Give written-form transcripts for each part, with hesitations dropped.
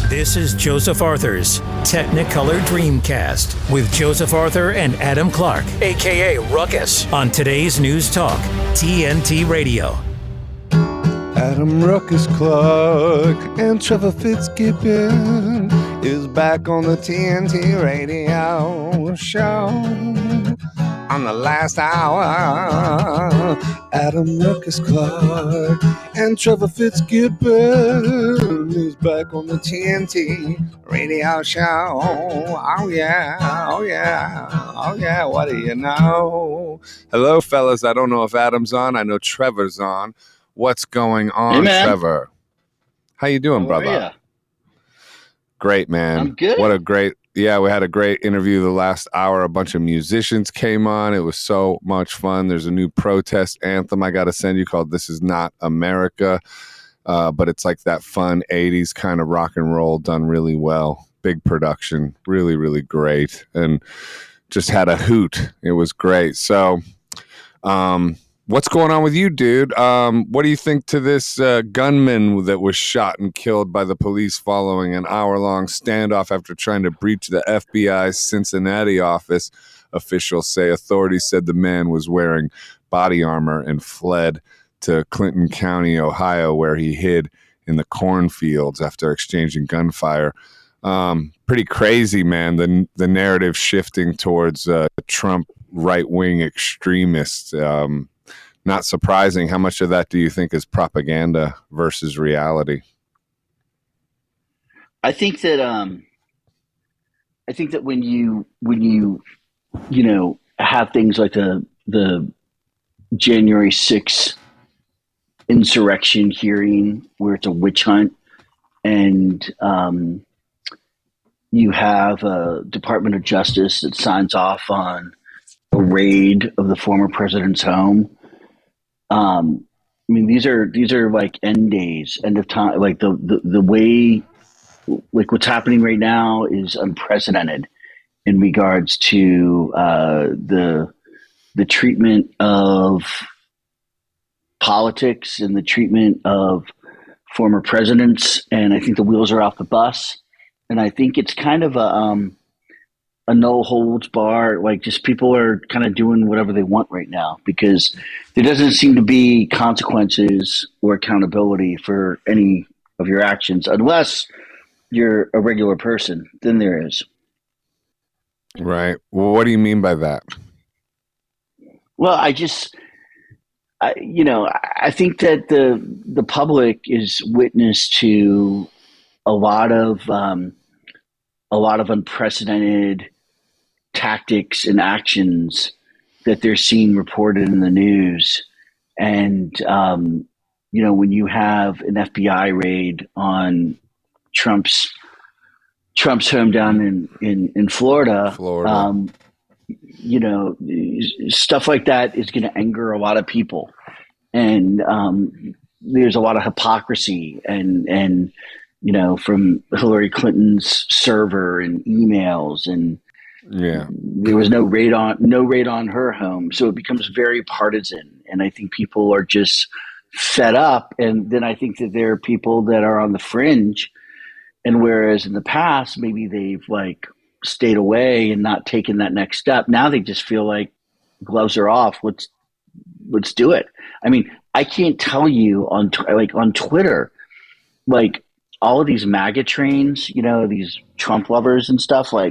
This is Joseph Arthur's Technicolor Dreamcast with Joseph Arthur and Adam Clark, a.k.a. Ruckus, on today's News Talk, TNT Radio. Adam Ruckus Clark and Trevor Fitzgibbon is back on the TNT Radio show. On the last hour, Adam Ruckus Clark and Trevor Fitzgibbon is back on the TNT Radio show. Oh yeah, oh yeah, oh yeah, what do you know? Hello, fellas. I don't know if Adam's on. I know Trevor's on. What's going on, hey, Trevor? How you doing, brother? Are you? Great, man. I'm good. We had a great interview the last hour. A bunch of musicians came on. It was so much fun. There's a new protest anthem I got to send you called This Is Not America. But it's like that fun 80s kind of rock and roll done really well. Big production. Really, really great. And just had a hoot. It was great. So, what's going on with you, dude? What do you think to this gunman that was shot and killed by the police following an hour-long standoff after trying to breach the FBI's Cincinnati office? Officials say authorities said the man was wearing body armor and fled to Clinton County, Ohio, where he hid in the cornfields after exchanging gunfire. Pretty crazy, man, the narrative shifting towards Trump right-wing extremists. Not surprising. How much of that do you think is propaganda versus reality? I think that when you have things like the January 6th insurrection hearing where it's a witch hunt, and you have a Department of Justice that signs off on a raid of the former president's home. I mean, these are like end days, end of time. Like the way, like what's happening right now is unprecedented in regards to the treatment of politics and the treatment of former presidents. And I think the wheels are off the bus. And I think it's kind of a no holds bar, like just people are kind of doing whatever they want right now because there doesn't seem to be consequences or accountability for any of your actions unless you're a regular person. Then there is. Right. Well, what do you mean by that? Well, I think that the public is witness to a lot of unprecedented tactics and actions that they're seeing reported in the news. And, when you have an FBI raid on Trump's home down in Florida, stuff like that is going to anger a lot of people. And there's a lot of hypocrisy and from Hillary Clinton's server and emails, and there was no raid on her home. So it becomes very partisan. And I think people are just fed up. And then I think that there are people that are on the fringe. And whereas in the past, maybe they've like stayed away and not taken that next step. Now they just feel like gloves are off. Let's do it. I mean, I can't tell you on Twitter, like all of these MAGA trains, these Trump lovers and stuff, like,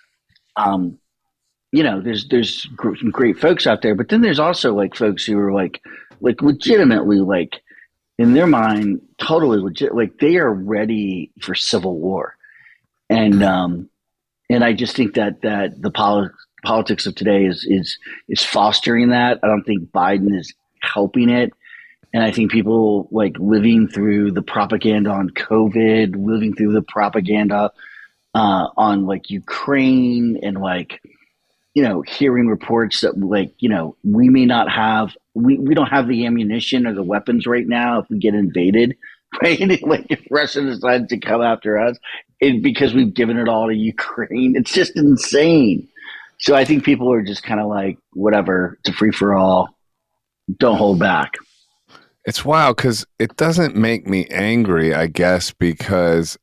there's some great folks out there, but then there's also like folks who are like legitimately, like in their mind, totally legit, like they are ready for civil war. And I just think that the politics of today is fostering that. I don't think Biden is helping it. And I think people like living through the propaganda on COVID, living through the propaganda on like Ukraine, and like, hearing reports that like, we may not have, we don't have the ammunition or the weapons right now if we get invaded, right? Like if Russia decides to come after us, because we've given it all to Ukraine, it's just insane. So I think people are just kind of like, whatever, it's a free for all. Don't hold back. It's wild because it doesn't make me angry, I guess, because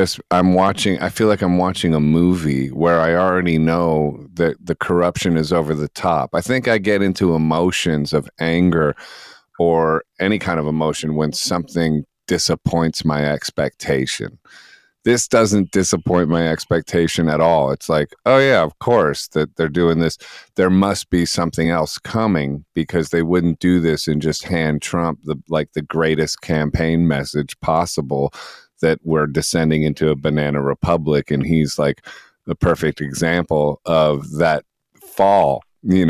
I feel like I'm watching a movie where I already know that the corruption is over the top. I think I get into emotions of anger or any kind of emotion when something disappoints my expectation. This doesn't disappoint my expectation at all. It's like, oh yeah, of course that they're doing this. There must be something else coming, because they wouldn't do this and just hand Trump the greatest campaign message possible, that we're descending into a banana republic, and he's like the perfect example of that fall,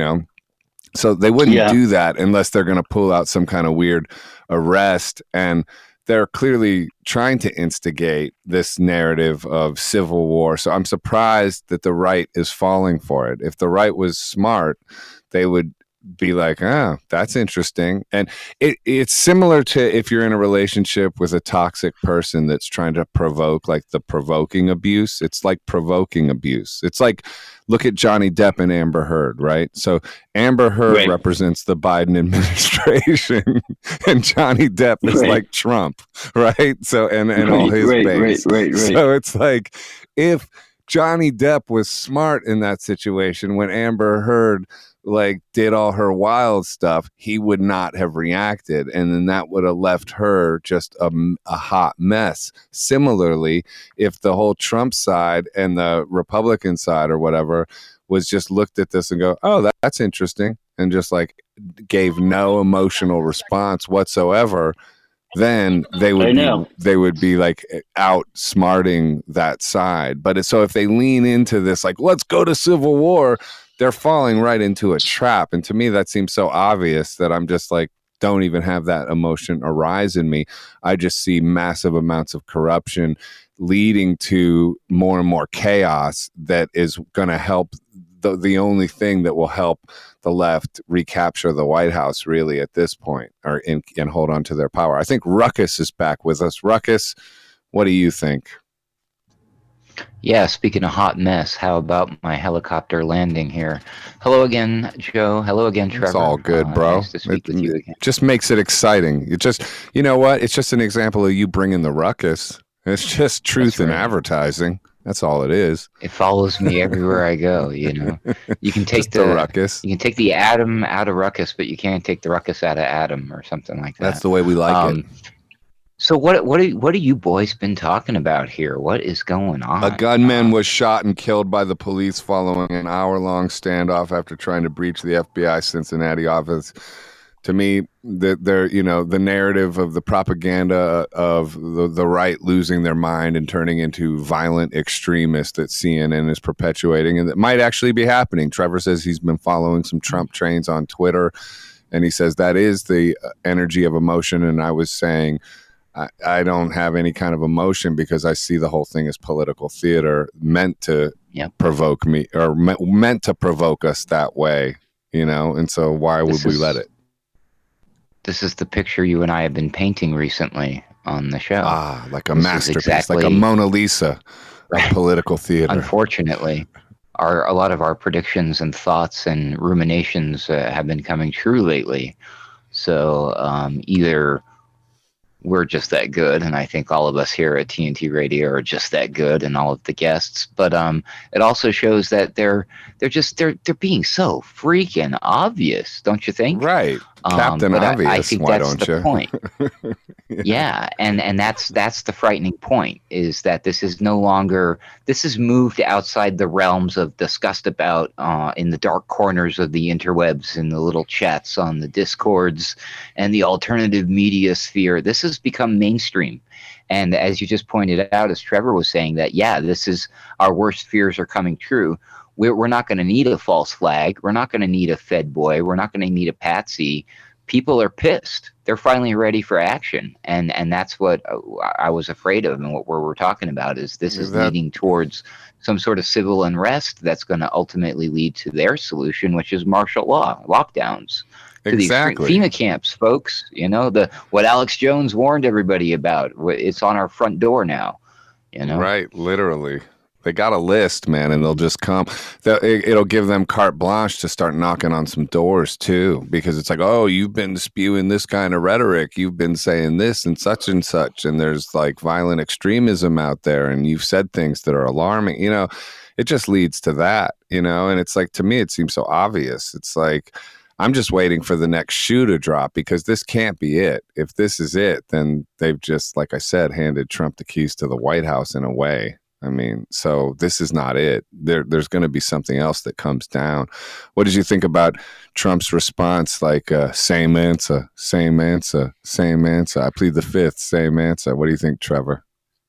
So they wouldn't do that unless they're going to pull out some kind of weird arrest. And they're clearly trying to instigate this narrative of civil war. So I'm surprised that the right is falling for it. If the right was smart, they would be like, that's interesting. And it's similar to if you're in a relationship with a toxic person that's trying to provoke, like the provoking abuse. It's like provoking abuse. It's like, look at Johnny Depp and Amber Heard, right? So Amber Heard represents the Biden administration, and Johnny Depp is like Trump, right? So and all his base. Right. So it's like, if Johnny Depp was smart in that situation when Amber Heard did all her wild stuff, he would not have reacted, and then that would have left her just a hot mess. Similarly, if the whole Trump side and the Republican side or whatever was just looked at this and go, oh, that's interesting, and just gave no emotional response whatsoever, then they would be outsmarting that side. But so if they lean into this, let's go to civil war, they're falling right into a trap. And to me, that seems so obvious that I'm just don't even have that emotion arise in me. I just see massive amounts of corruption leading to more and more chaos that is going to help. The only thing that will help the left recapture the White House really at this point, and hold on to their power. I think Ruckus is back with us. Ruckus, what do you think? Yeah, speaking of hot mess, how about my helicopter landing here? Hello again, Joe. Hello again, Trevor. It's all good, bro. Nice to speak with you again. Just makes it exciting. It just, you know what? It's just an example of you bringing the ruckus. It's just truth in advertising. That's all it is. It follows me everywhere I go. You can take the ruckus. You can take the atom out of ruckus, but you can't take the ruckus out of Adam, or something like that. That's the way we like it. So what are you boys been talking about here? What is going on? A gunman was shot and killed by the police following an hour-long standoff after trying to breach the FBI Cincinnati office. To me, the narrative of the propaganda of the right losing their mind and turning into violent extremists that CNN is perpetuating, and that might actually be happening. Trevor says he's been following some Trump trains on Twitter, and he says that is the energy of emotion. And I was saying, I don't have any kind of emotion because I see the whole thing as political theater meant to provoke me, or meant to provoke us that way, and so why would we let it? This is the picture you and I have been painting recently on the show. Like a masterpiece, like a Mona Lisa of political theater. Unfortunately, a lot of our predictions and thoughts and ruminations have been coming true lately. So either we're just that good, and I think all of us here at TNT Radio are just that good, and all of the guests. But it also shows that they're being so freaking obvious, don't you think? Right, Captain Obvious. I think why that's don't the you? point. Yeah, and that's the frightening point, is that this is no longer, this has moved outside the realms of discussed about in the dark corners of the interwebs, in the little chats on the Discords and the alternative media sphere. This has become mainstream. And as you just pointed out, as Trevor was saying, that, this is, our worst fears are coming true. We're not going to need a false flag. We're not going to need a Fed boy. We're not going to need a patsy. People are pissed. They're finally ready for action. And that's what I was afraid of, and what we're talking about is this is leading towards some sort of civil unrest that's going to ultimately lead to their solution, which is martial law, lockdowns. Exactly. FEMA camps, folks. What Alex Jones warned everybody about. It's on our front door now. Right, literally. They got a list, man, and they'll just come. It'll give them carte blanche to start knocking on some doors too, because it's like, oh, you've been spewing this kind of rhetoric, you've been saying this and such, and there's like violent extremism out there, and you've said things that are alarming. It just leads to that, and it's like, to me, it seems so obvious. It's like, I'm just waiting for the next shoe to drop, because this can't be it. If this is it, then they've just, like I said, handed Trump the keys to the White House in a way. I mean, so this is not it. There's going to be something else that comes down. What did you think about Trump's response? Like, same answer, same answer, same answer. I plead the fifth, same answer. What do you think, Trevor?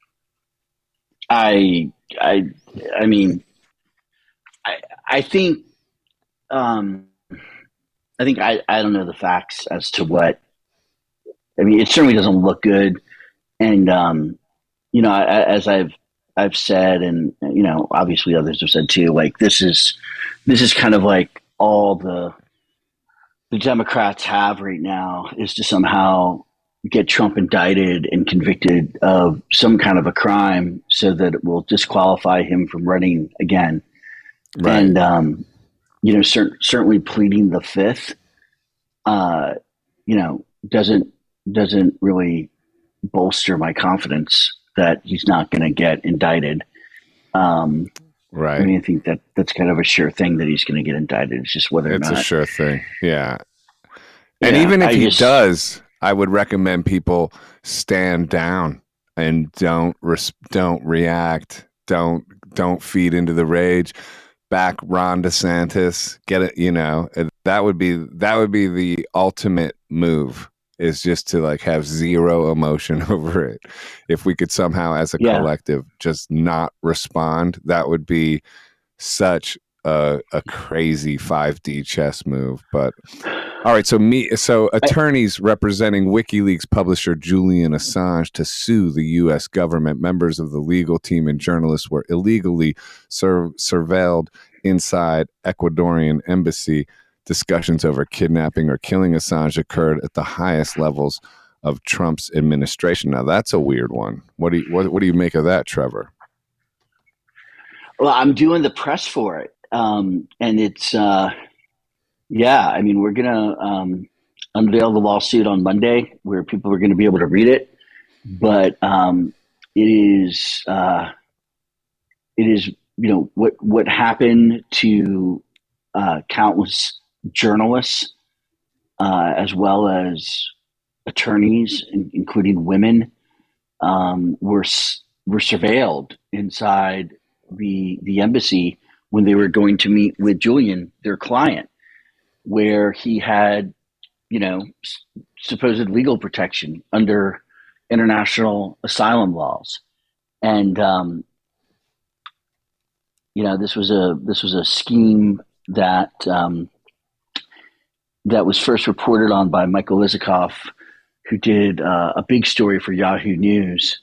I mean, I think, I don't know the facts as to what. I mean, it certainly doesn't look good, and as I've said, and obviously others have said too, like this is kind of like all the Democrats have right now, is to somehow get Trump indicted and convicted of some kind of a crime so that it will disqualify him from running again. Right. And certainly pleading the fifth, doesn't really bolster my confidence that he's not going to get indicted. Right. I mean, I think that's kind of a sure thing that he's going to get indicted. It's just whether or not. It's a sure thing. Yeah. And even if he does, I would recommend people stand down and don't react. Don't feed into the rage. Back Ron DeSantis. Get it. That would be the ultimate move, is just to like have zero emotion over it. If we could somehow as a collective just not respond, that would be such a crazy 5D chess move. But all right, so attorneys representing WikiLeaks publisher Julian Assange to sue the U.S. government, members of the legal team and journalists were illegally surveilled inside Ecuadorian embassy. Discussions over kidnapping or killing Assange occurred at the highest levels of Trump's administration. Now that's a weird one. What do you make of that, Trevor? Well, I'm doing the press for it, and it's I mean, we're gonna unveil the lawsuit on Monday, where people are going to be able to read it. But it is what happened to countless journalists, as well as attorneys, including women, were surveilled inside the embassy when they were going to meet with Julian, their client, where he had, supposed legal protection under international asylum laws, and this was a scheme that was first reported on by Michael Isikoff, who did a big story for Yahoo News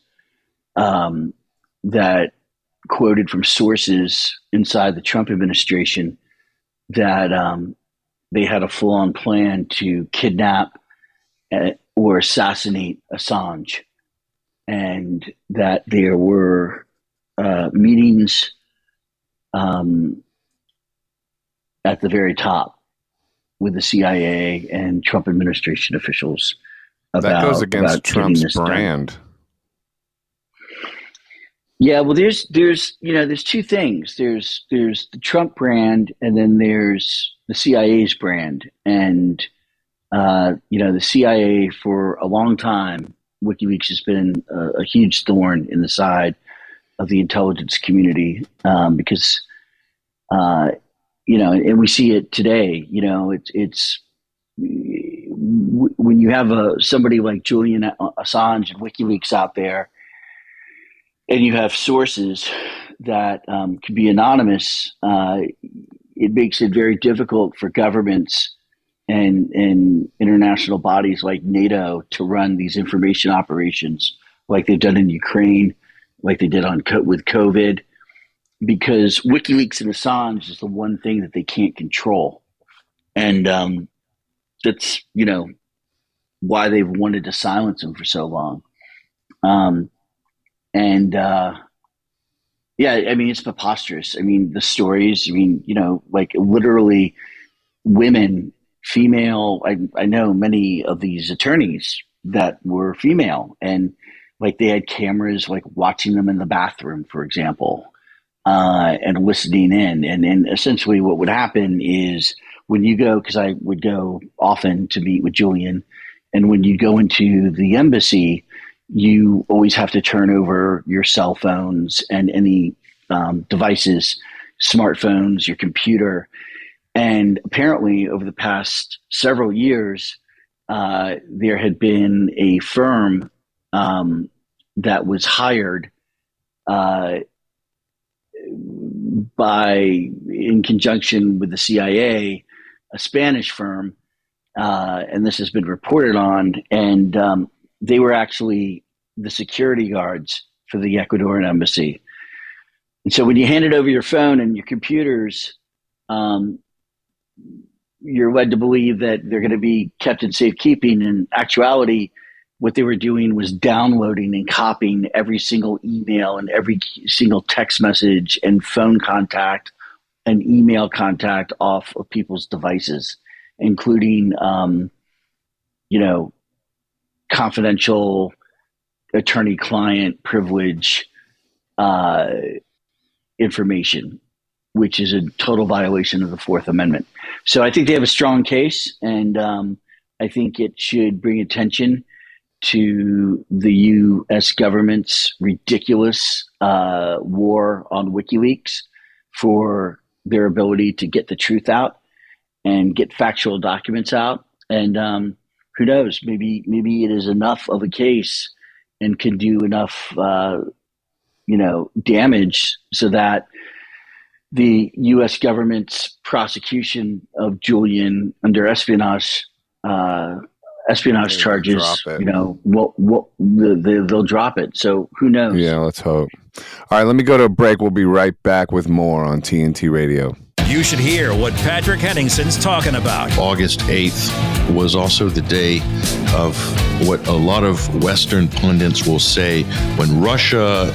that quoted from sources inside the Trump administration that they had a full-on plan to kidnap or assassinate Assange, and that there were meetings at the very top with the CIA and Trump administration officials. That goes against Trump's brand. Yeah, well, there's two things. There's the Trump brand, and then there's the CIA's brand. And the CIA for a long time, WikiLeaks has been a huge thorn in the side of the intelligence community, because and we see it today. It's when you have somebody like Julian Assange and WikiLeaks out there, and you have sources that can be anonymous, it makes it very difficult for governments and international bodies like NATO to run these information operations like they've done in Ukraine, like they did with COVID, because WikiLeaks and Assange is the one thing that they can't control. And that's, why they've wanted to silence him for so long. Yeah, I mean, it's preposterous. I mean, the stories, I mean, like literally women, female, I know many of these attorneys that were female, and like they had cameras like watching them in the bathroom, for example, and listening in. And essentially what would happen is when you go, because I would go often to meet with Julian, and when you go into the embassy, you always have to turn over your cell phones and any devices, smartphones, your computer. And apparently over the past several years, there had been a firm that was hired in conjunction with the CIA, a Spanish firm, and this has been reported on, and they were actually the security guards for the Ecuadorian embassy. And so when you handed over your phone and your computers, you're led to believe that they're going to be kept in safekeeping. In actuality, what they were doing was downloading and copying every single email and every single text message and phone contact and email contact off of people's devices, including, confidential attorney-client privilege information, which is a total violation of the Fourth Amendment. So I think they have a strong case, and I think it should bring attention to the U.S. government's ridiculous war on WikiLeaks for their ability to get the truth out and get factual documents out. And who knows, maybe it is enough of a case and can do enough, damage so that the U.S. government's prosecution of Julian under espionage charges, they'll drop it. So who knows? Yeah, let's hope. All right, let me go to a break. We'll be right back with more on TNT Radio. You should hear what Patrick Henningsen's talking about. August 8th was also the day of what a lot of Western pundits will say when Russia,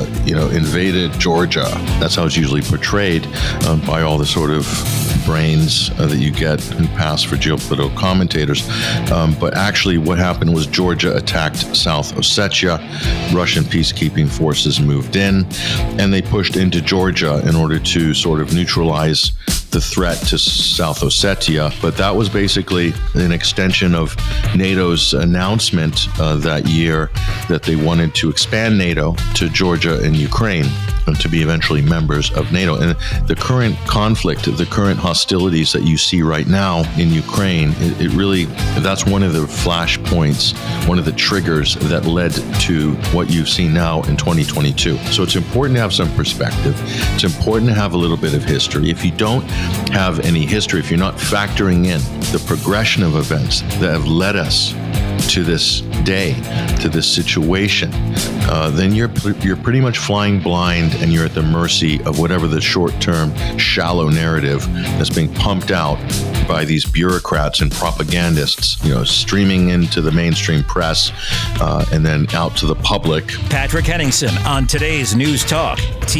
invaded Georgia. That's how it's usually portrayed by all the sort of brains that you get and pass for geopolitical commentators. But actually what happened was Georgia attacked South Ossetia. Russian peacekeeping forces moved in, and they pushed into Georgia in order to sort of neutralize the threat to South Ossetia. But that was basically an extension of NATO's announcement that year that they wanted to expand NATO to Georgia and Ukraine and to be eventually members of NATO. And the current conflict, the current hostilities that you see right now in Ukraine, it really, that's one of the flashpoints, one of the triggers that led to what you've seen now in 2022. So it's important to have some perspective. It's important to have a little bit of history. If you don't have any history, if you're not factoring in the progression of events that have led us to this day, to this situation, then you're pretty much flying blind, and you're at the mercy of whatever the short-term, shallow narrative that's being pumped out by these bureaucrats and propagandists, streaming into the mainstream press and then out to the public. Patrick Henningsen on today's News Talk,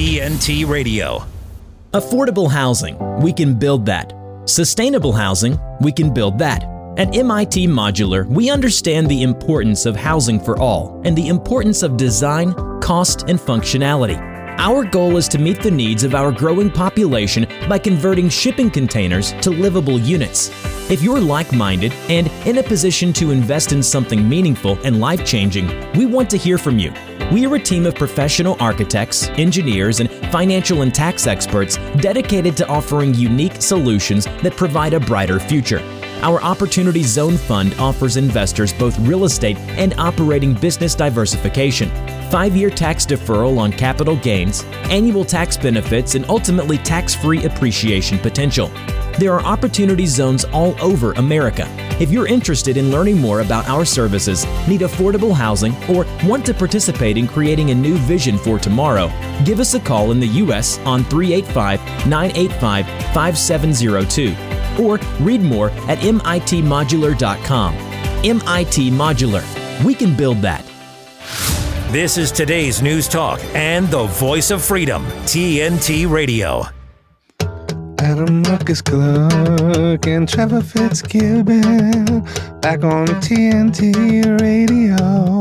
TNT Radio. Affordable housing, we can build that. Sustainable housing, we can build that. At MIT Modular, we understand the importance of housing for all and the importance of design, cost, and functionality. Our goal is to meet the needs of our growing population by converting shipping containers to livable units. If you're like-minded and in a position to invest in something meaningful and life-changing, we want to hear from you. We are a team of professional architects, engineers, and financial and tax experts dedicated to offering unique solutions that provide a brighter future. Our Opportunity Zone Fund offers investors both real estate and operating business diversification, 5-year tax deferral on capital gains, annual tax benefits, and ultimately tax-free appreciation potential. There are opportunity zones all over America. If you're interested in learning more about our services, need affordable housing, or want to participate in creating a new vision for tomorrow, give us a call in the U.S. on 385-985-5702. Or read more at mitmodular.com. MIT Modular. We can build that. This is today's News Talk and the voice of freedom, TNT Radio. Adam Ruckus Clark and Trevor Fitzgibbon back on TNT Radio.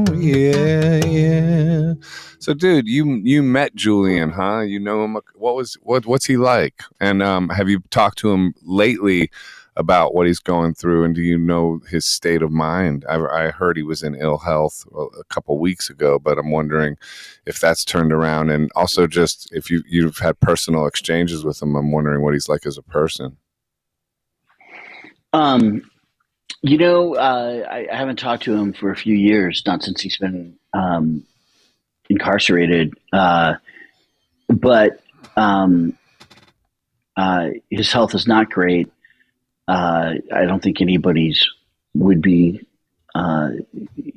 Yeah. So, dude, you met Julian, huh? You know him. What's he like? And have you talked to him lately about what he's going through, and do you know his state of mind? I heard he was in ill health a couple weeks ago, but I'm wondering if that's turned around, and also just if you've had personal exchanges with him. I'm wondering what he's like as a person. I haven't talked to him for a few years, not since he's been incarcerated, but his health is not great. I don't think anybody's would be, to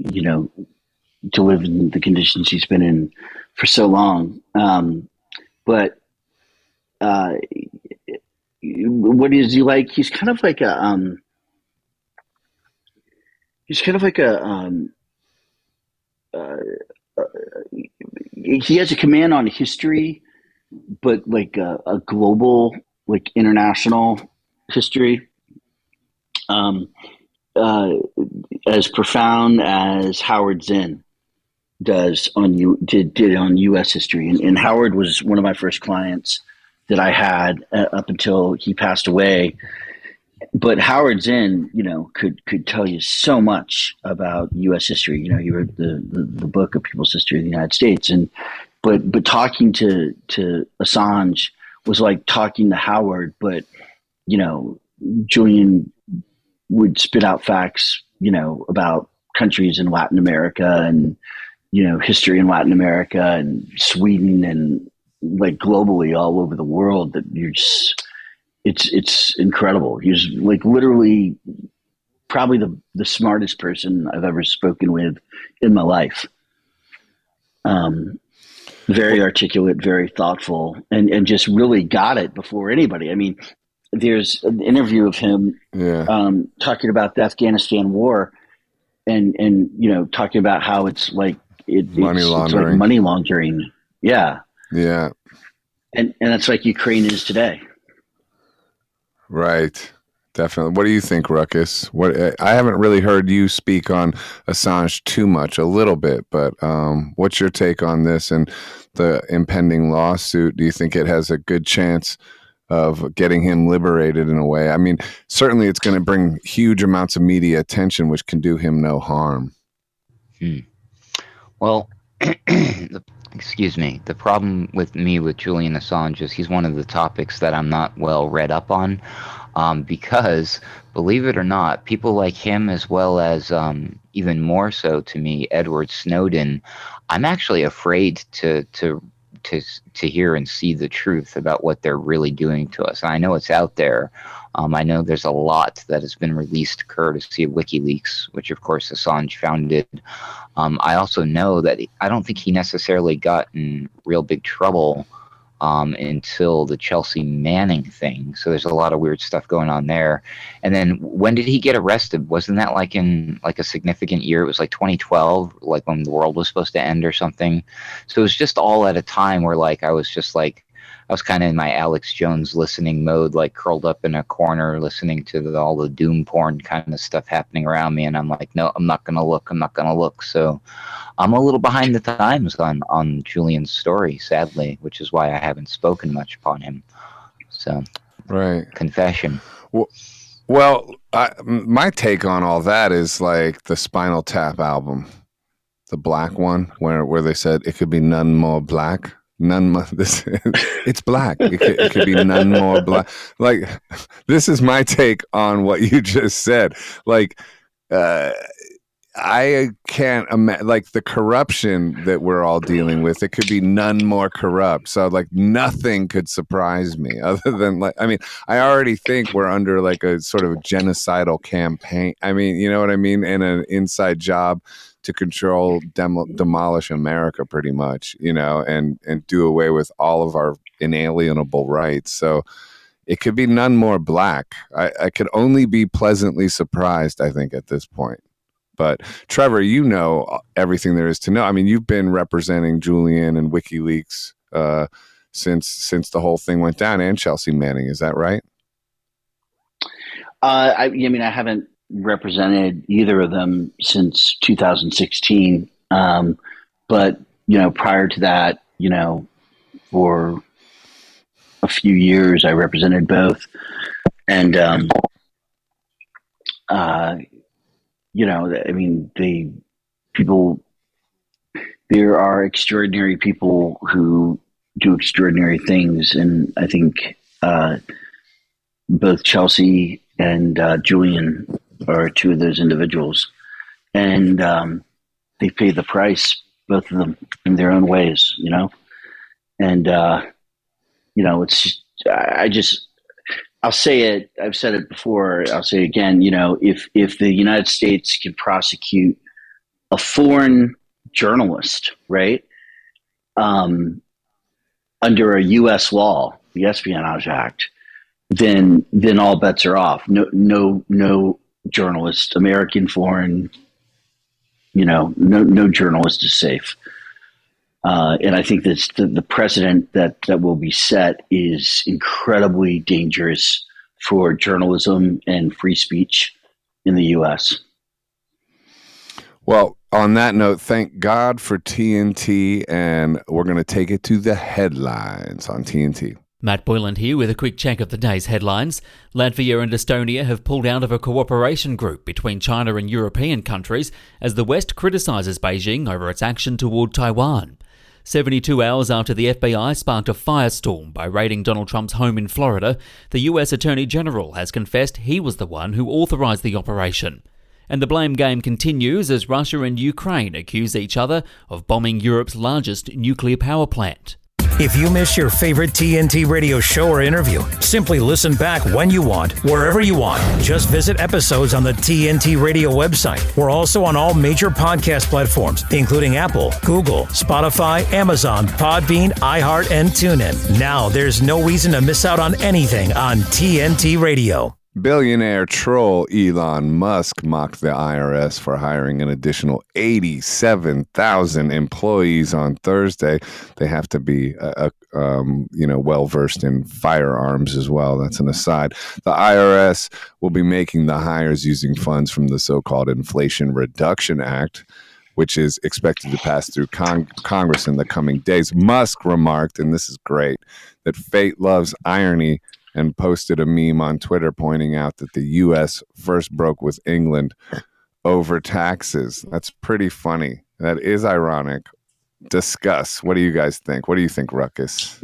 live in the conditions he's been in for so long. But what is he like? He's kind of like he has a command on history, but like a global, like international history. As profound as Howard Zinn did on U.S. history, and Howard was one of my first clients that I had up until he passed away. But Howard Zinn, could tell you so much about U.S. history. He wrote the book of People's History of the United States, but talking to Assange was like talking to Howard, but Julian would spit out facts, about countries in Latin America and, history in Latin America and Sweden and like globally all over the world that it's incredible. He was like literally probably the smartest person I've ever spoken with in my life. Very articulate, very thoughtful, and just really got it before anybody. I mean, there's an interview of him talking about the Afghanistan war and talking about how it's like money laundering. It's like money laundering. Yeah. Yeah. And that's like Ukraine is today. Right. Definitely. What do you think, Ruckus? I haven't really heard you speak on Assange too much, a little bit, but what's your take on this and the impending lawsuit? Do you think it has a good chance of getting him liberated in a way? I mean, certainly it's going to bring huge amounts of media attention, which can do him no harm. Well, excuse me. The problem with Julian Assange is he's one of the topics that I'm not well read up on, because, believe it or not, people like him, as well as even more so to me, Edward Snowden, I'm actually afraid to hear and see the truth about what they're really doing to us. And I know it's out there. I know there's a lot that has been released courtesy of WikiLeaks, which of course Assange founded. I also know that I don't think he necessarily got in real big trouble until the Chelsea Manning thing. So there's a lot of weird stuff going on there. And then when did he get arrested? Wasn't that like in like a significant year? It was like 2012, like when the world was supposed to end or something. So it was just all at a time where like I was kind of in my Alex Jones listening mode, like curled up in a corner listening to all the doom porn kind of stuff happening around me. And I'm like, no, I'm not going to look. So I'm a little behind the times on Julian's story, sadly, which is why I haven't spoken much upon him. So, right. Confession. Well, my take on all that is like the Spinal Tap album, the black one, where they said it could be none more black. It's black. It could be none more black. Like, this is my take on what you just said. Like, I can't imagine, like, the corruption that we're all dealing with. It could be none more corrupt. So, like, nothing could surprise me other than, like, I mean, I already think we're under like a sort of genocidal campaign. I mean, you know what I mean? And an inside job to control, demolish America, pretty much, and do away with all of our inalienable rights. So it could be none more black. I could only be pleasantly surprised, I think, at this point. But Trevor, you know everything there is to know. I mean, you've been representing Julian and WikiLeaks since the whole thing went down, and Chelsea Manning. Is that right? I mean, I haven't represented either of them since 2016. But, prior to that, for a few years, I represented both. And, there are extraordinary people who do extraordinary things. And I think both Chelsea and Julian are two of those individuals. And they pay the price, both of them, in their own ways, And, I'll say it, I've said it before, I'll say it again, if the United States can prosecute a foreign journalist, right, under a U.S. law, the Espionage Act, then all bets are off. No journalist, American, foreign, no journalist is safe. And I think that the precedent that will be set is incredibly dangerous for journalism and free speech in the U.S. Well, on that note, thank God for TNT, and we're going to take it to the headlines on TNT. Matt Boyland here with a quick check of the day's headlines. Latvia and Estonia have pulled out of a cooperation group between China and European countries as the West criticises Beijing over its action toward Taiwan. 72 hours after the FBI sparked a firestorm by raiding Donald Trump's home in Florida, the US Attorney General has confessed he was the one who authorised the operation. And the blame game continues as Russia and Ukraine accuse each other of bombing Europe's largest nuclear power plant. If you miss your favorite TNT radio show or interview, simply listen back when you want, wherever you want. Just visit episodes on the TNT radio website. We're also on all major podcast platforms, including Apple, Google, Spotify, Amazon, Podbean, iHeart, and TuneIn. Now there's no reason to miss out on anything on TNT Radio. Billionaire troll Elon Musk mocked the IRS for hiring an additional 87,000 employees on Thursday. They have to be, well-versed in firearms as well. That's an aside. The IRS will be making the hires using funds from the so-called Inflation Reduction Act, which is expected to pass through Congress in the coming days. Musk remarked, and this is great, that fate loves irony, and posted a meme on Twitter pointing out that the U.S. first broke with England over taxes. That's pretty funny. That is ironic. Discuss. What do you guys think? What do you think, Ruckus?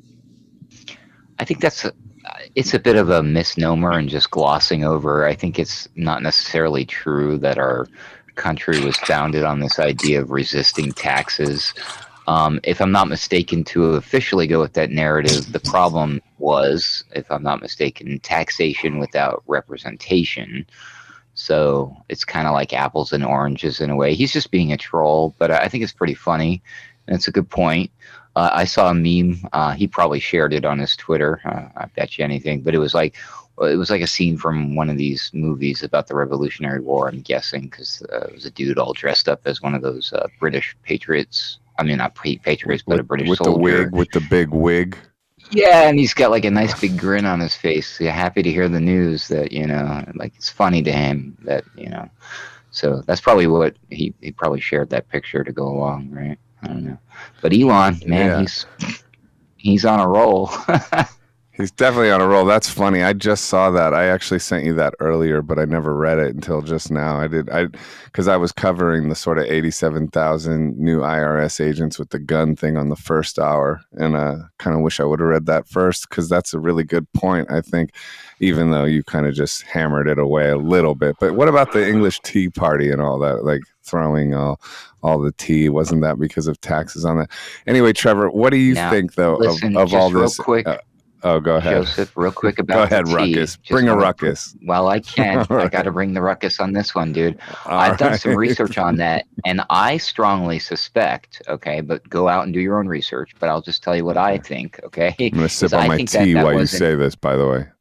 I think it's a bit of a misnomer and just glossing over. I think it's not necessarily true that our country was founded on this idea of resisting taxes. If I'm not mistaken, to officially go with that narrative, the problem was, if I'm not mistaken, taxation without representation. So it's kind of like apples and oranges in a way. He's just being a troll, but I think it's pretty funny, and it's a good point. I saw a meme. He probably shared it on his Twitter. I bet you anything. But it was like a scene from one of these movies about the Revolutionary War, I'm guessing, because it was a dude all dressed up as one of those British patriots. I mean, not patriots, but a British soldier. With the big wig. Yeah, and he's got like a nice big grin on his face. Yeah, happy to hear the news that, like it's funny to him that, So that's probably what he probably shared that picture to go along, right? I don't know. But Elon, man, yeah. He's on a roll. He's definitely on a roll. That's funny. I just saw that. I actually sent you that earlier, but I never read it until just now. Because I was covering the sort of 87,000 new IRS agents with the gun thing on the first hour, and kind of wish I would have read that first, because that's a really good point, I think, even though you kind of just hammered it away a little bit. But what about the English Tea Party and all that, like throwing all the tea? Wasn't that because of taxes on that? Anyway, Trevor, what do you think, though, of all this? Real quick. Go ahead. Joseph, real quick about Go ahead, the tea. Ruckus. Bring a ruckus. Well, I can. Right. I got to bring the ruckus on this one, dude. I've done some research on that, and I strongly suspect, okay, but go out and do your own research, but I'll just tell you what I think, okay? I'm going to sip on my tea while you say this, by the way.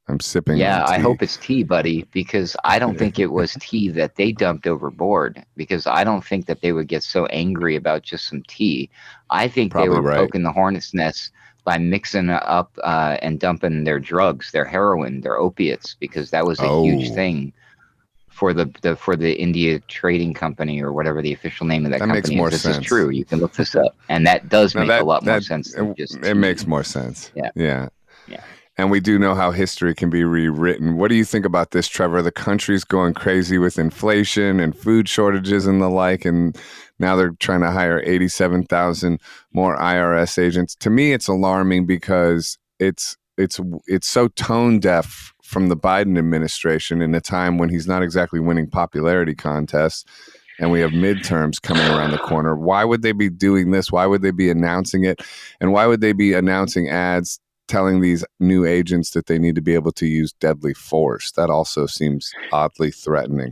I'm sipping. Yeah, on tea. I hope it's tea, buddy, because I don't think it was tea that they dumped overboard, because I don't think that they would get so angry about just some tea. I think Probably they were right. poking the hornet's nest by mixing up and dumping their drugs, their heroin, their opiates, because that was a huge thing for the India Trading Company, or whatever the official name of that company makes more is. This sense. is true. You can look this up, and that does make a lot more sense than just it makes more sense. Yeah. And we do know how history can be rewritten. What do you think about this, Trevor? The country's going crazy with inflation and food shortages and the like, and now they're trying to hire 87,000 more IRS agents. To me, it's alarming because it's so tone deaf from the Biden administration in a time when he's not exactly winning popularity contests, and we have midterms coming around the corner. Why would they be doing this? Why would they be announcing it? And why would they be announcing ads telling these new agents that they need to be able to use deadly force? That also seems oddly threatening.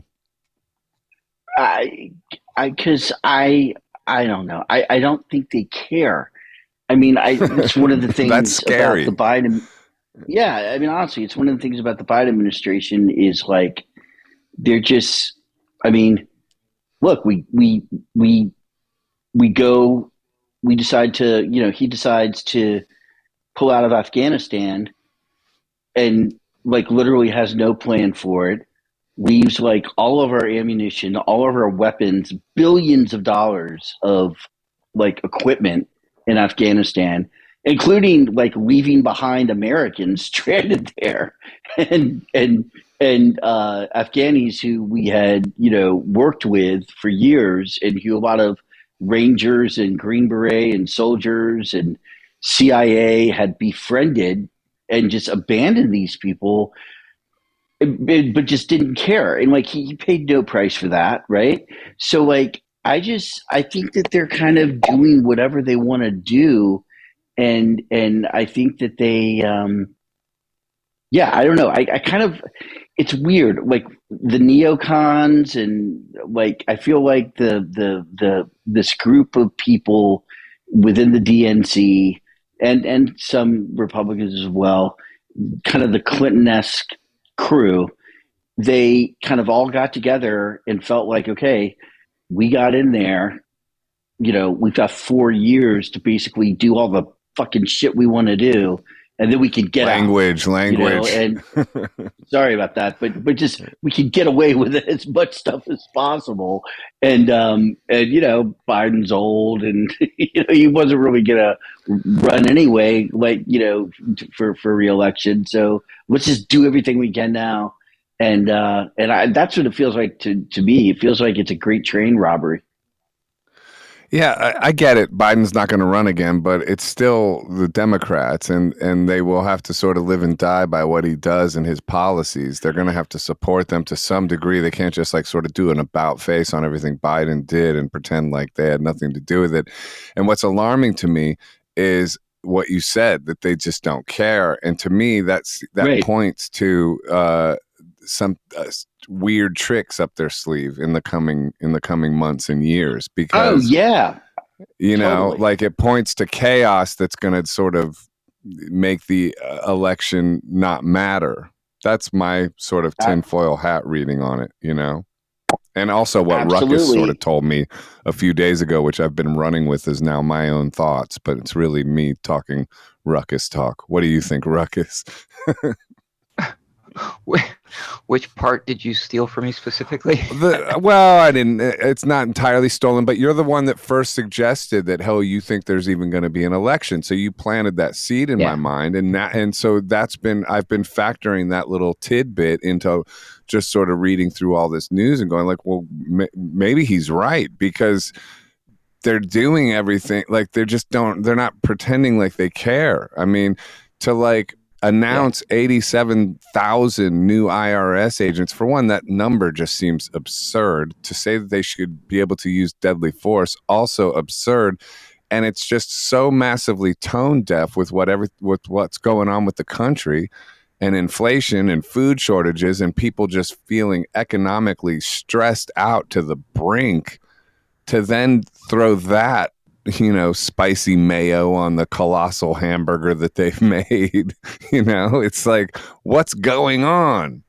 Because I don't know. I don't think they care. I mean, it's one of the things That's scary. about the Biden. Yeah, I mean, honestly, it's one of the things about the Biden administration is like they're just. I mean, look, we decide to. He decides to pull out of Afghanistan, and like literally has no plan for it. Leaves like all of our ammunition, all of our weapons, billions of dollars of like equipment in Afghanistan, including like leaving behind Americans stranded there, and Afghanis who we had worked with for years, and who a lot of Rangers and Green Beret and soldiers and CIA had befriended, and just abandoned these people. But just didn't care, and like he paid no price for that, right? So like I think that they're kind of doing whatever they want to do, and I think that they I don't know. I kind of, it's weird, like the neocons, and like I feel like this group of people within the DNC and some Republicans as well, kind of the Clinton-esque crew, they kind of all got together and felt like, okay, we got in there, we've got 4 years to basically do all the fucking shit we want to do, and then we can get language. And sorry about that, but just we can get away with as much stuff as possible. And Biden's old, and he wasn't really gonna run anyway, like for re-election. So let's just do everything we can now. And that's what it feels like to me. It feels like it's a great train robbery. Yeah, I get it. Biden's not going to run again, but it's still the Democrats, and they will have to sort of live and die by what he does and his policies. They're going to have to support them to some degree. They can't just like sort of do an about face on everything Biden did and pretend like they had nothing to do with it. And what's alarming to me is what you said, that they just don't care. And to me, that right. points to some weird tricks up their sleeve in the coming months and years, because totally. Like it points to chaos that's going to sort of make the election not matter. That's my sort of tinfoil hat reading on it, and also what Absolutely. Ruckus sort of told me a few days ago, which I've been running with, is now my own thoughts, but it's really me talking Ruckus talk. What do you think, Ruckus? Which part did you steal from me specifically? I didn't. It's not entirely stolen, but you're the one that first suggested that, you think there's even going to be an election. So you planted that seed in my mind, and so I've been factoring that little tidbit into just sort of reading through all this news and going like, well, maybe he's right, because they're doing everything like they're not pretending like they care. I mean, to like announce 87,000 new IRS agents. For one, that number just seems absurd. To say that they should be able to use deadly force, also absurd. And it's just so massively tone deaf with what's going on with the country, and inflation and food shortages, and people just feeling economically stressed out to the brink, to then throw that spicy mayo on the colossal hamburger that they've made. It's like, what's going on?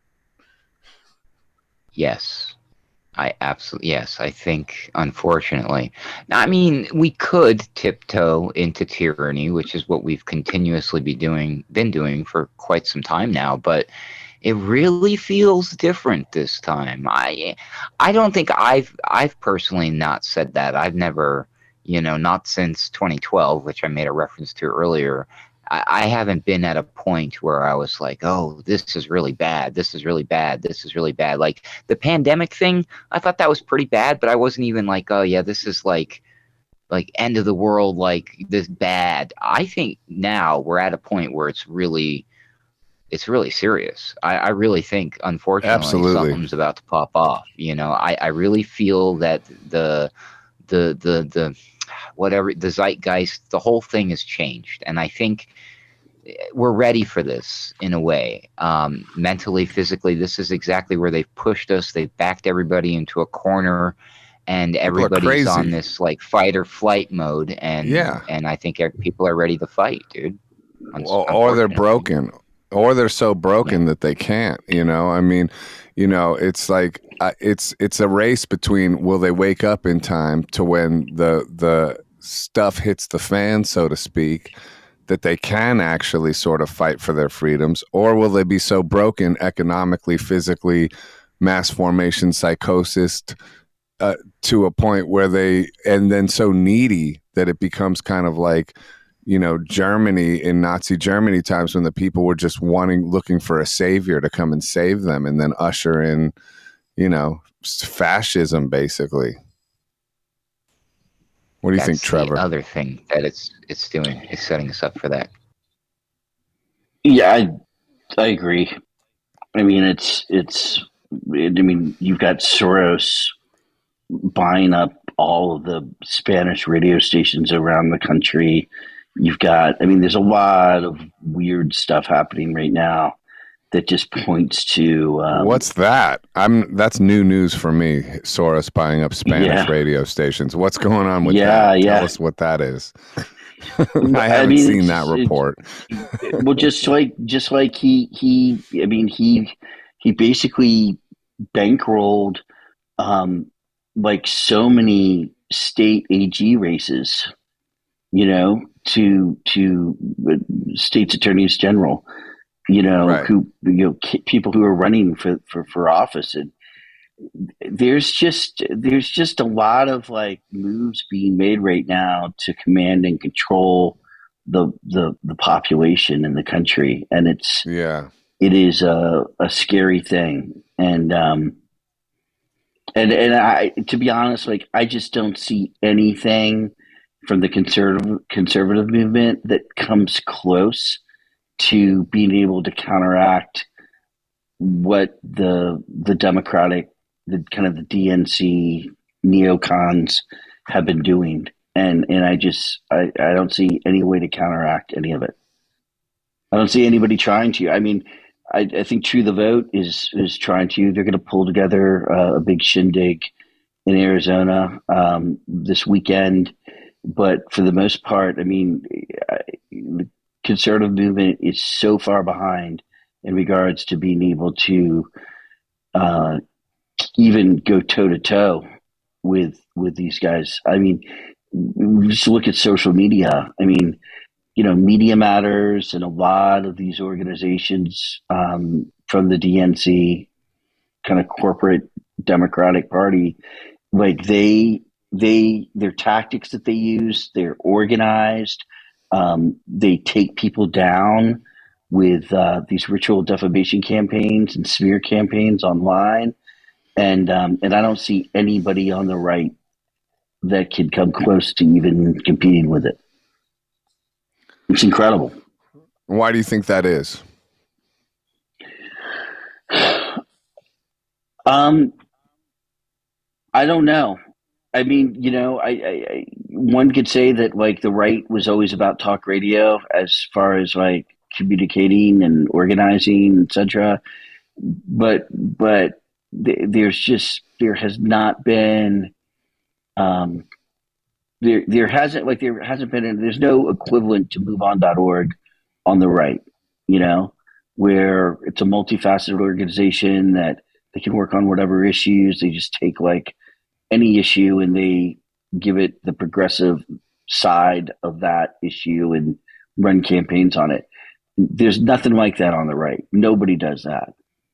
Yes. Yes, I think, unfortunately. I mean, we could tiptoe into tyranny, which is what we've continuously been doing for quite some time now, but it really feels different this time. I don't think I've personally not said that. I've never, not since 2012, which I made a reference to earlier. I haven't been at a point where I was like, oh, this is really bad. This is really bad. This is really bad. Like the pandemic thing, I thought that was pretty bad, but I wasn't even like, oh yeah, this is like end of the world, like this bad. I think now we're at a point where it's really serious. I really think, unfortunately, Absolutely. Something's about to pop off. I really feel that the whatever, the zeitgeist, the whole thing has changed. And I think we're ready for this in a way. Mentally, physically, this is exactly where they've pushed us. They've backed everybody into a corner, and everybody's on this like fight or flight mode. And I think people are ready to fight, dude. Or they're broken. Or they're so broken that they can't, I mean, it's like, it's a race between, will they wake up in time to when the stuff hits the fan, so to speak, that they can actually sort of fight for their freedoms, or will they be so broken economically, physically, mass formation psychosis, to a point where and then so needy that it becomes kind of like, Germany in Nazi Germany times, when the people were just looking for a savior to come and save them, and then usher in, fascism, basically. What do you think, Trevor? The other thing that it's doing is setting us up for that. Yeah, I agree. I mean, you've got Soros buying up all of the Spanish radio stations around the country. You've got, there's a lot of weird stuff happening right now that just points to... What's that? That's new news for me, Soros buying up Spanish radio stations. What's going on with that? Tell us what that is. I haven't seen that report. Well, just like he basically bankrolled like so many state AG races, to states attorneys general, right. who, people who are running for office. And there's just a lot of like moves being made right now to command and control the population in the country. And it is a scary thing. And I, to be honest, like, I just don't see anything from the conservative movement that comes close to being able to counteract what the Democratic, the kind of the DNC neocons have been doing. And I don't see any way to counteract any of it. I don't see anybody trying to. I mean, I think True the Vote is trying to. They're going to pull together a big shindig in Arizona this weekend. But for the most part, I mean, the conservative movement is so far behind in regards to being able to even go toe to toe with these guys. I mean, just look at social media. I mean, Media Matters and a lot of these organizations from the DNC kind of corporate Democratic Party, like their tactics that they use, they're organized. They take people down with these ritual defamation campaigns and smear campaigns online. And I don't see anybody on the right that can come close to even competing with it. It's incredible. Why do you think that is? I don't know. I mean, I one could say that like the right was always about talk radio as far as like communicating and organizing, etc. But there has not been there hasn't been, there's no equivalent to MoveOn.org on the right, where it's a multifaceted organization that they can work on whatever issues. They just take like any issue and they give it the progressive side of that issue and run campaigns on it. There's nothing like that on the right. Nobody does that.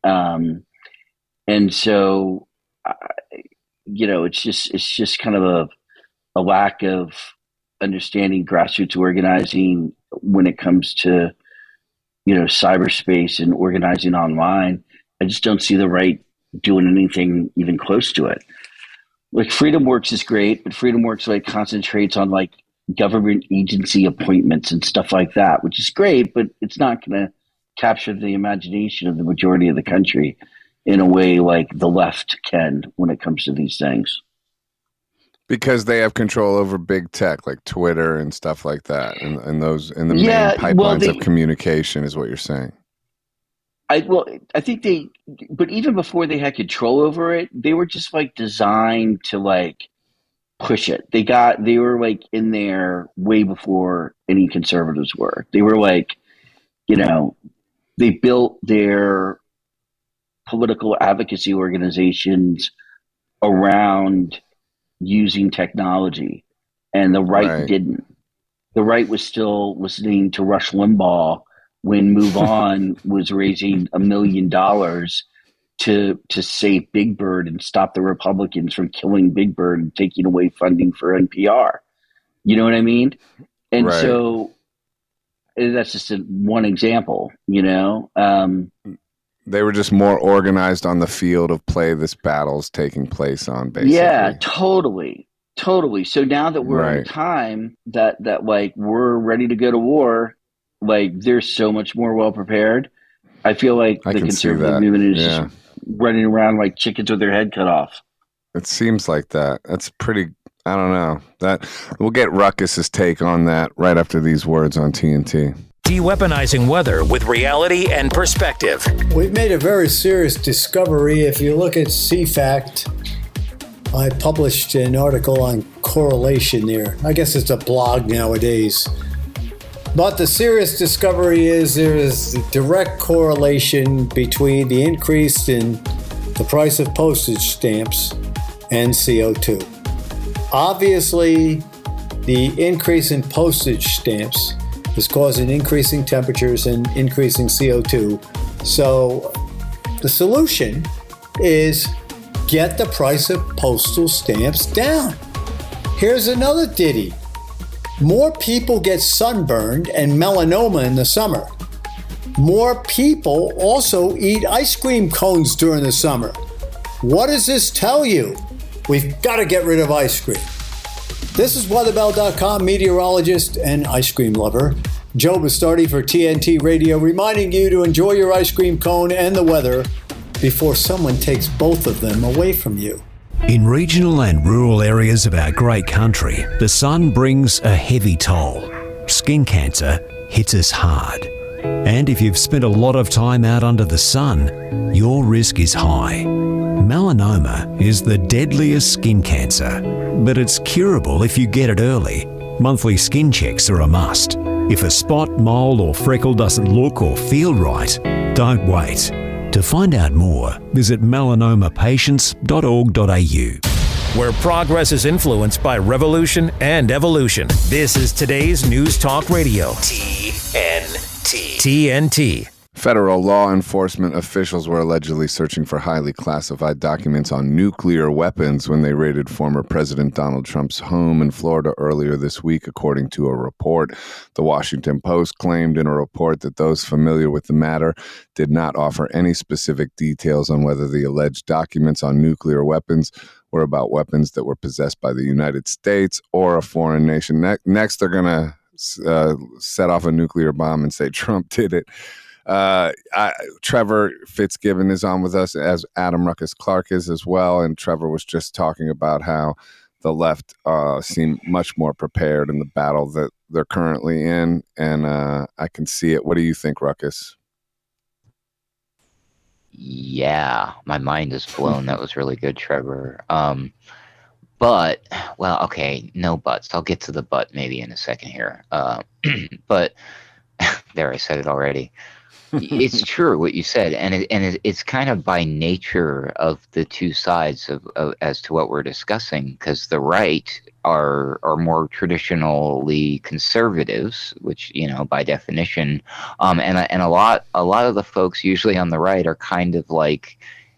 And so, it's just kind of a lack of understanding grassroots organizing when it comes to, cyberspace and organizing online. I just don't see the right doing anything even close to it. Like FreedomWorks is great, but FreedomWorks like concentrates on like government agency appointments and stuff like that, which is great, but it's not going to capture the imagination of the majority of the country in a way like the left can when it comes to these things. Because they have control over big tech like Twitter and stuff like that, and those in the main pipelines of communication is what you're saying. I think but even before they had control over it, they were just like designed to like push it. They were like in there way before any conservatives were. They were like, they built their political advocacy organizations around using technology, and the right didn't. The right was still listening to Rush Limbaugh when MoveOn was raising $1 million to save Big Bird and stop the Republicans from killing Big Bird and taking away funding for NPR. You know what I mean? And so that's just one example, They were just more organized on the field of play this battle's taking place on, basically. Yeah, totally. So now that we're in a time that like we're ready to go to war, like they're so much more well prepared. I feel like the conservative movement is just running around like chickens with their head cut off. It seems like that. That's pretty. I don't know. That we'll get Ruckus's take on that right after these words on TNT. De-weaponizing weather with reality and perspective. We've made a very serious discovery. If you look at CFACT, I published an article on correlation there. I guess it's a blog nowadays. But the serious discovery is there is a direct correlation between the increase in the price of postage stamps and CO2. Obviously, the increase in postage stamps is causing increasing temperatures and increasing CO2. So the solution is get the price of postal stamps down. Here's another ditty. More people get sunburned and melanoma in the summer. More people also eat ice cream cones during the summer. What does this tell you? We've got to get rid of ice cream. This is weatherbell.com meteorologist and ice cream lover, Joe Bastardi for TNT Radio, reminding you to enjoy your ice cream cone and the weather before someone takes both of them away from you. In regional and rural areas of our great country, the sun brings a heavy toll. Skin cancer hits us hard. And if you've spent a lot of time out under the sun, your risk is high. Melanoma is the deadliest skin cancer, but it's curable if you get it early. Monthly skin checks are a must. If a spot, mole or freckle doesn't look or feel right, don't wait. To find out more, visit melanomapatients.org.au. Where progress is influenced by revolution and evolution. This is today's News Talk Radio. TNT. Federal law enforcement officials were allegedly searching for highly classified documents on nuclear weapons when they raided former President Donald Trump's home in Florida earlier this week, according to a report. The Washington Post claimed in a report that those familiar with the matter did not offer any specific details on whether the alleged documents on nuclear weapons were about weapons that were possessed by the United States or a foreign nation. Next, they're going to set off a nuclear bomb and say Trump did it. Trevor Fitzgibbon is on with us, as Adam Ruckus Clark is as well, and Trevor was just talking about how the left seem much more prepared in the battle that they're currently in, and I can see it. What do you think, Ruckus? Yeah, my mind is blown. That was really good, Trevor. But, well, okay, no buts. I'll get to the but maybe in a second here. But there, I said it already. It's true what you said, and it's kind of by nature of the two sides of as to what we're discussing, because the right are more traditionally conservatives, which, you know, by definition, and a lot of the folks usually on the right are kind of like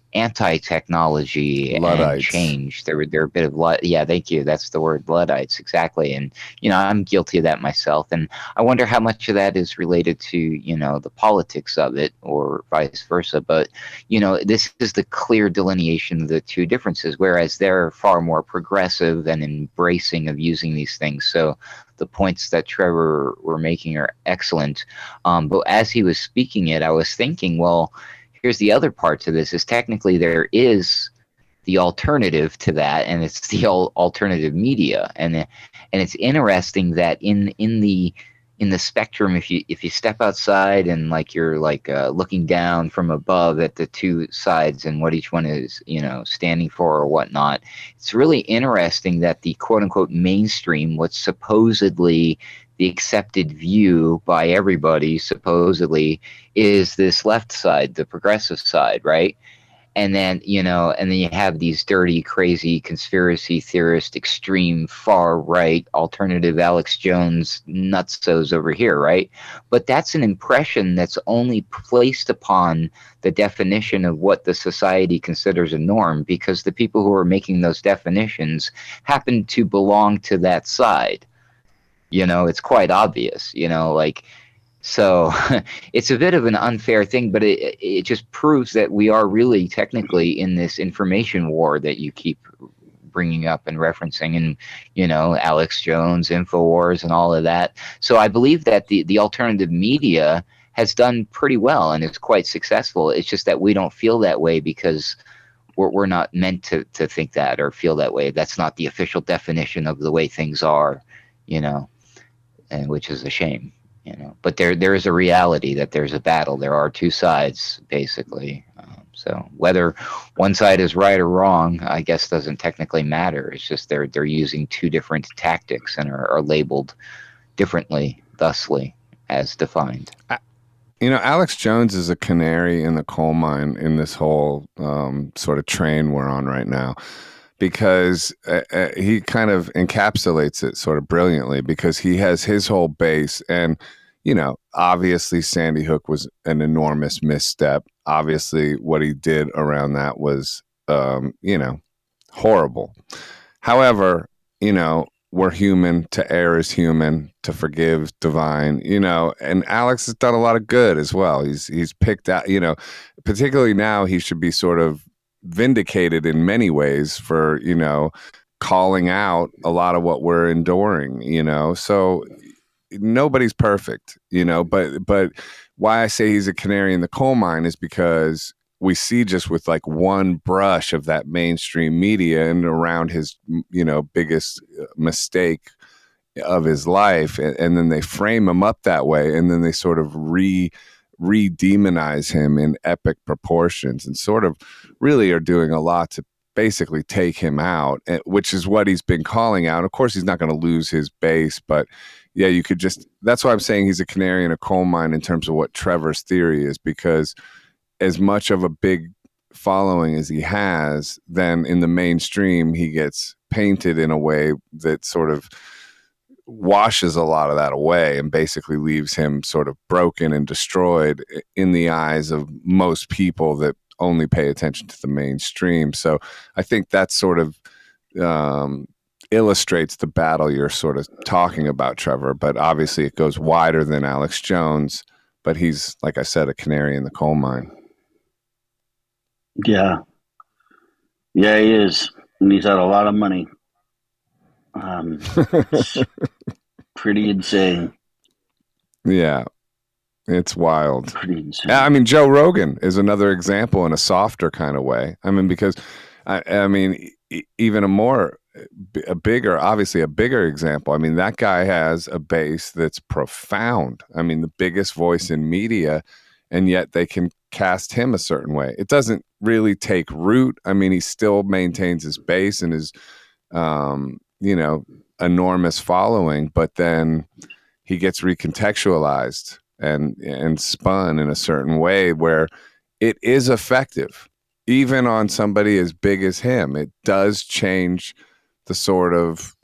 anti-technology and Luddites. change. They're a bit of yeah, thank you. That's the word, Luddites, exactly. And, you know, I'm guilty of that myself. And I wonder how much of that is related to, you know, the politics of it or vice versa. But, you know, this is the clear delineation of the two differences, whereas they're far more progressive and embracing of using these things. So the points that Trevor were making are excellent. But as he was speaking it, I was thinking, well, here's the other part to this, is technically there is the alternative to that, and it's the alternative media. And it's interesting that in the spectrum, if you step outside and like you're like looking down from above at the two sides and what each one is, you know, standing for or whatnot, it's really interesting that the quote unquote mainstream, what's supposedly the accepted view by everybody, supposedly, is this left side, the progressive side, right? And then, you know, and then you have these dirty, crazy conspiracy theorist, extreme far right, alternative Alex Jones nutsos over here, right? But that's an impression that's only placed upon the definition of what the society considers a norm, because the people who are making those definitions happen to belong to that side. You know, it's quite obvious, you know, like, so it's a bit of an unfair thing, but it just proves that we are really technically in this information war that you keep bringing up and referencing, and, you know, Alex Jones, InfoWars, and all of that. So I believe that the alternative media has done pretty well and is quite successful. It's just that we don't feel that way because we're not meant to think that or feel that way. That's not the official definition of the way things are, you know. And which is a shame, you know. But there is a reality that there's a battle. There are two sides, basically. So whether one side is right or wrong, I guess, doesn't technically matter. It's just they're using two different tactics and are labeled differently, thusly, as defined. You know, Alex Jones is a canary in the coal mine in this whole sort of train we're on right now. Because he kind of encapsulates it sort of brilliantly, because he has his whole base. And, you know, obviously Sandy Hook was an enormous misstep. Obviously what he did around that was, you know, horrible. However, you know, we're human. To err is human. To forgive, divine. You know, and Alex has done a lot of good as well. He's picked out, you know, particularly now he should be sort of vindicated in many ways for, you know, calling out a lot of what we're enduring, you know. So nobody's perfect, you know, but why I say he's a canary in the coal mine is because we see just with like one brush of that mainstream media and around his, you know, biggest mistake of his life, and then they frame him up that way, and then they sort of re-demonize him in epic proportions, and sort of really are doing a lot to basically take him out, which is what he's been calling out. Of course, he's not going to lose his base, but yeah, you could just, that's why I'm saying he's a canary in a coal mine in terms of what Trevor's theory is, because as much of a big following as he has, then in the mainstream, he gets painted in a way that sort of washes a lot of that away and basically leaves him sort of broken and destroyed in the eyes of most people that only pay attention to the mainstream. So I think that sort of illustrates the battle you're sort of talking about, Trevor. But obviously it goes wider than Alex Jones, but he's, like I said, a canary in the coal mine. Yeah, he is. And he's had a lot of money. Pretty insane. Yeah, it's wild. Pretty insane. I mean, Joe Rogan is another example in a softer kind of way. I mean, because I mean, even a bigger example. I mean, that guy has a base that's profound. I mean, the biggest voice in media, and yet they can cast him a certain way. It doesn't really take root. I mean, he still maintains his base and is enormous following, but then he gets recontextualized and spun in a certain way where it is effective, even on somebody as big as him. It does change the sort of,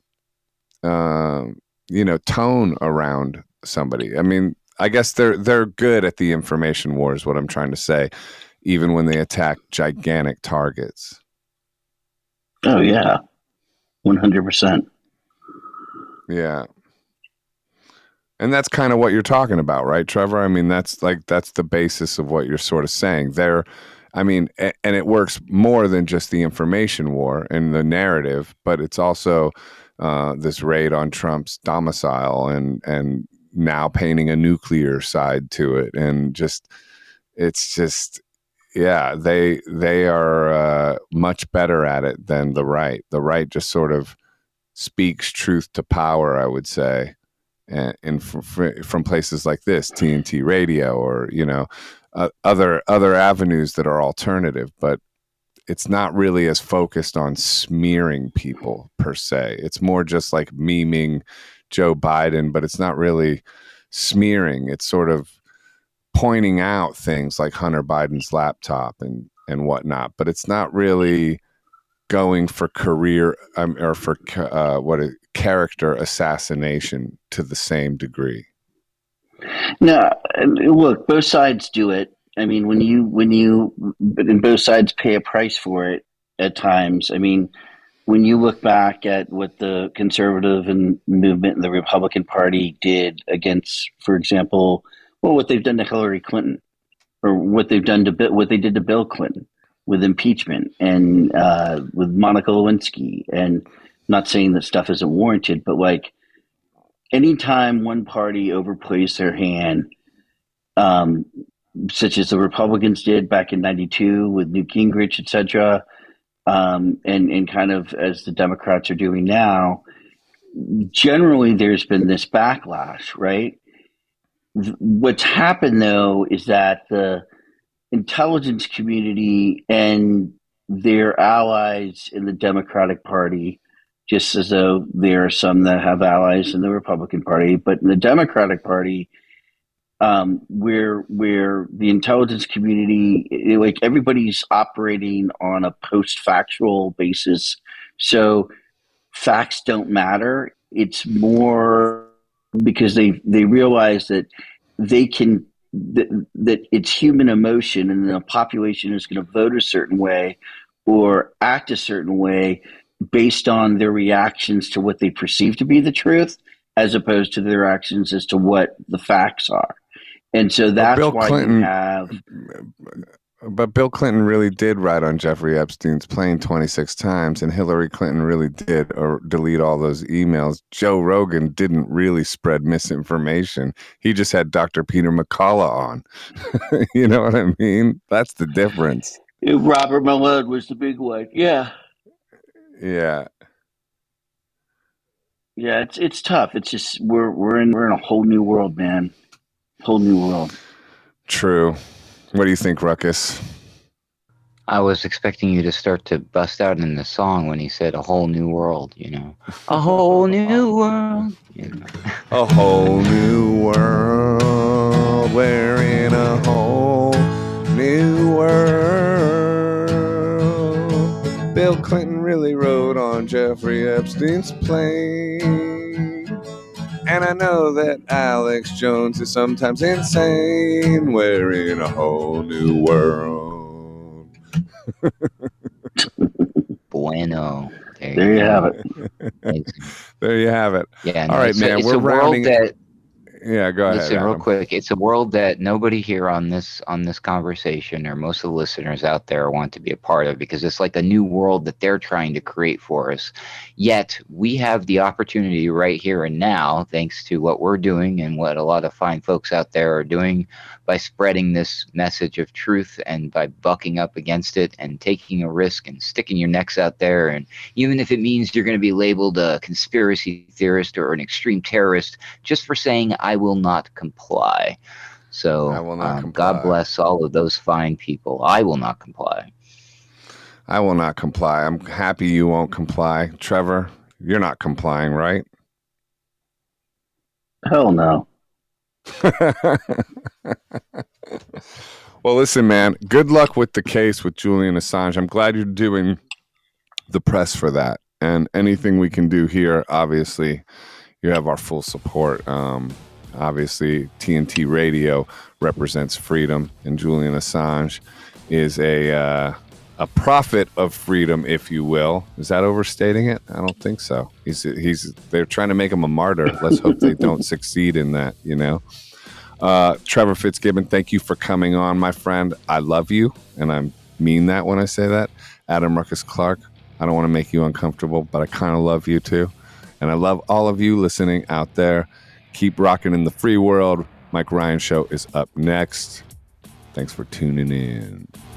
tone around somebody. I mean, I guess they're good at the information war is what I'm trying to say, even when they attack gigantic targets. Oh yeah, 100%. Yeah. And that's kind of what you're talking about, right, Trevor? I mean, that's the basis of what you're sort of saying there. I mean, and it works more than just the information war and the narrative, but it's also this raid on Trump's domicile and now painting a nuclear side to it. And they are much better at it than the right. The right just sort of speaks truth to power, I would say. And from places like this, TNT Radio, or other avenues that are alternative, but it's not really as focused on smearing people per se. It's more just like memeing Joe Biden, but it's not really smearing. It's sort of pointing out things like Hunter Biden's laptop and whatnot, but it's not really going for career or for character assassination to the same degree. No, look, both sides do it. I mean, and both sides pay a price for it at times. I mean, when you look back at what the conservative and movement and the Republican Party did against, for example, what they've done to Hillary Clinton, or what they did to Bill Clinton with impeachment, and with Monica Lewinsky, and not saying that stuff isn't warranted, but like anytime one party overplays their hand, such as the Republicans did back in '92 with Newt Gingrich, et cetera, and kind of as the Democrats are doing now, generally there's been this backlash, right? What's happened, though, is that the intelligence community and their allies in the Democratic Party, just as though there are some that have allies in the Republican Party, but in the Democratic Party, where the intelligence community, like everybody's operating on a post-factual basis, so facts don't matter. It's more because they realize that they can that it's human emotion, and the population is going to vote a certain way or act a certain way based on their reactions to what they perceive to be the truth, as opposed to their actions as to what the facts are. And so that's why Clinton, you have. But Bill Clinton really did write on Jeffrey Epstein's plane 26 times, and Hillary Clinton really did delete all those emails. Joe Rogan didn't really spread misinformation. He just had Dr. Peter McCullough on. You know what I mean? That's the difference. Robert Malone was the big one. Yeah. Yeah. Yeah, it's tough. It's just we're in a whole new world, man. Whole new world. True. What do you think, Ruckus? I was expecting you to start to bust out in the song when he said "a whole new world." A whole new world. A whole new world. We're in a whole new world. Bill Clinton really rode on Jeffrey Epstein's plane. And I know that Alex Jones is sometimes insane. We're in a whole new world. Bueno. There you have it. There you have it. Yeah. All right, man. We're rounding it. Yeah, go ahead. Listen, real quick. It's a world that nobody here on this conversation, or most of the listeners out there, want to be a part of, because it's like a new world that they're trying to create for us. Yet we have the opportunity right here and now, thanks to what we're doing and what a lot of fine folks out there are doing, by spreading this message of truth and by bucking up against it and taking a risk and sticking your necks out there. And even if it means you're going to be labeled a conspiracy theorist or an extreme terrorist just for saying, I will not comply. So I will not comply. God bless all of those fine people. I will not comply. I will not comply. I'm happy you won't comply. Trevor, you're not complying, right? Hell no. Well, listen, man, good luck with the case with Julian Assange. I'm glad you're doing the press for that. And anything we can do here, obviously, you have our full support. Obviously, TNT Radio represents freedom, and Julian Assange is a prophet of freedom, if you will. Is that overstating it? I don't think so. They're trying to make him a martyr. Let's hope they don't succeed in that, you know? Trevor Fitzgibbon, thank you for coming on, my friend. I love you, and I mean that when I say that. Adam Ruckus Clark, I don't want to make you uncomfortable, but I kind of love you too. And I love all of you listening out there. Keep rocking in the free world. Mike Ryan Show is up next. Thanks for tuning in.